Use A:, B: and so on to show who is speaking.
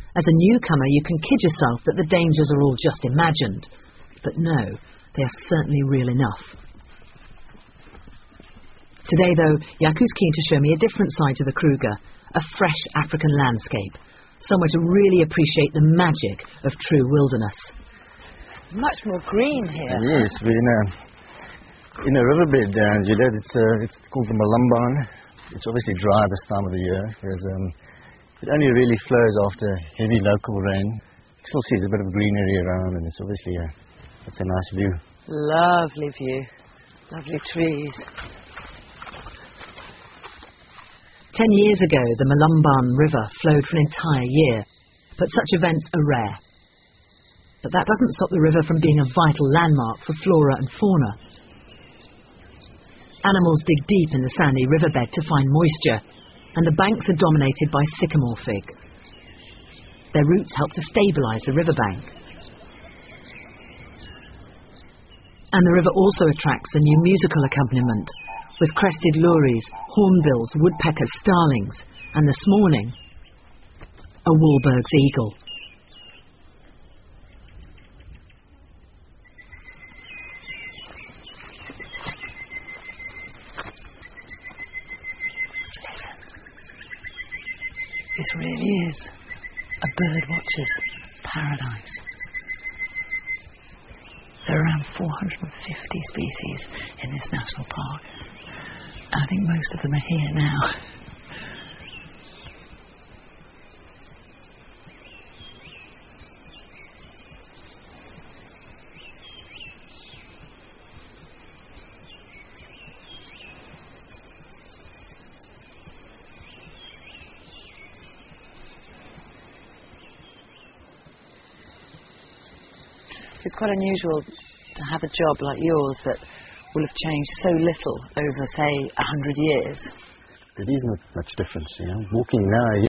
A: As a newcomer, you can kid yourself that the dangers are all just imagined. But no, they are certainly real enough. Today, though, Jaco's keen to show me a different side to the Kruger, a fresh African landscape, somewhere to really appreciate the magic of true wilderness.
B: Much more green here.
C: Yes, we're in a riverbed, Juliet. It's called the Malumban. It's obviously dry this time of the year. It only really flows after heavy local rain. You can still see there's a bit of greenery around, and it's obviously it's a nice view.
B: Lovely view. Lovely trees.
A: 10 years ago, the Malumban River flowed for an entire year, but such events are rare. But that doesn't stop the river from being a vital landmark for flora and fauna. Animals dig deep in the sandy riverbed to find moisture, and the banks are dominated by sycamore fig. Their roots help to stabilise the riverbank. And the river also attracts a new musical accompaniment, with crested lories, hornbills, woodpeckers, starlings, and this morning, a Wahlberg's eagle.
B: This really is a birdwatcher's paradise. There are around 450 species in this national park. I think most of them are here now. It's quite unusual to have a job like yours that will have changed so little over, say, 100 years.
C: There is not much difference, Walking now